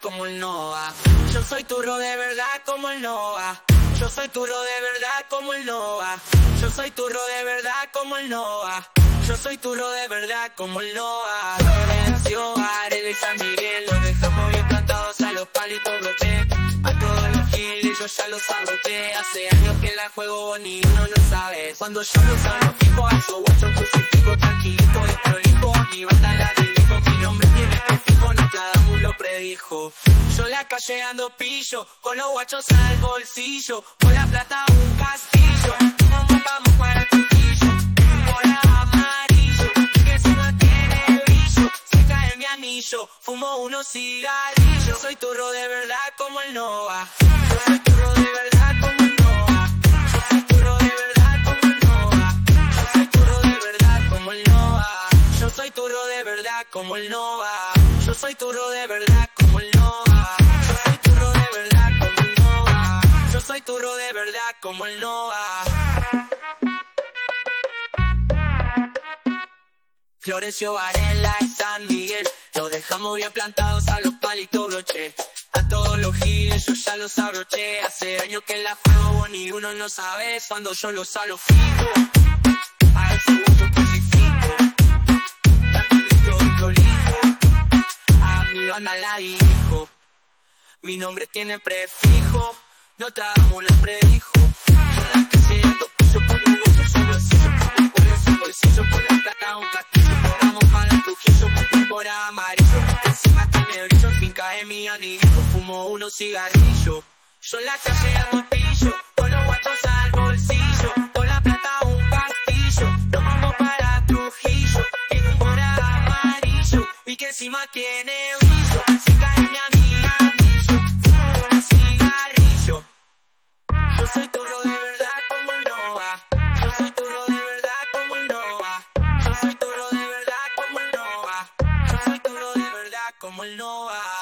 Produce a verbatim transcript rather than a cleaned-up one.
como el Noah. Yo soy turro de verdad como el Noah. Yo soy turro de verdad como el Noah. Yo soy turro de verdad como el Noah. Yo soy turro de verdad como el Noah. Florencio Varela y San Miguel, los dejamos bien plantados a los palitos broté. A todos los giles yo ya los abroté. Hace años que la juego ni uno no sabe. Cuando yo los hablo fijo, a esos guachos crucifijo, tranquilito y prolijo. Mi banda la dirijo, mi nombre tiene prefijo, Nostradamus lo predijo. Yo la calle ando pillo, con los guachos al bolsillo, con la plata un castillo. Vamos, vamos para Trujillo, por amarillo, que si no tiene brillo, se cae mi anillo. Fumo unos cigarrillos, soy turro de verdad como el Noah. Yo soy turro de verdad como el Noah. Yo soy turro de verdad como el Noah. Yo soy turro de verdad como el Noah. Yo soy turro de verdad como el Noah. Yo soy turro de verdad como el Noah. Yo soy turro de verdad como el Noah. Yo soy turro de verdad como el Noah. Florencio Varela y San Miguel, los dejamos bien plantados a los palitos broché. A todos los giles yo ya los abroché. Hace años que la juego ni uno no sabe. Cuando yo los hablo fijo, a ese gusto crucifijo, tranquilito y prolijo. A mi banda la dirijo, mi nombre tiene prefijo, Nostradamus lo predijo. Yo la que se ando piso por un bolsillo, solo sillo, por ese bolsillo, por la plata un castillo. Vamos para Trujillo, por amarillo, encima tiene brillo, finca de mi anillo. Fumo unos cigarrillos, yo en la calle ando pillo, con los guachos al bolsillo, con la plata un castillo. Nos vamos para Trujillo, por amarillo, y que encima tiene brillo, finca de mi anillo. Fumo unos cigarrillos. Yo soy turro de verdad como el Noah. Yo soy turro de verdad como el Noah. Yo soy turro de verdad como el Noah. Yo soy turro de verdad como el Noah.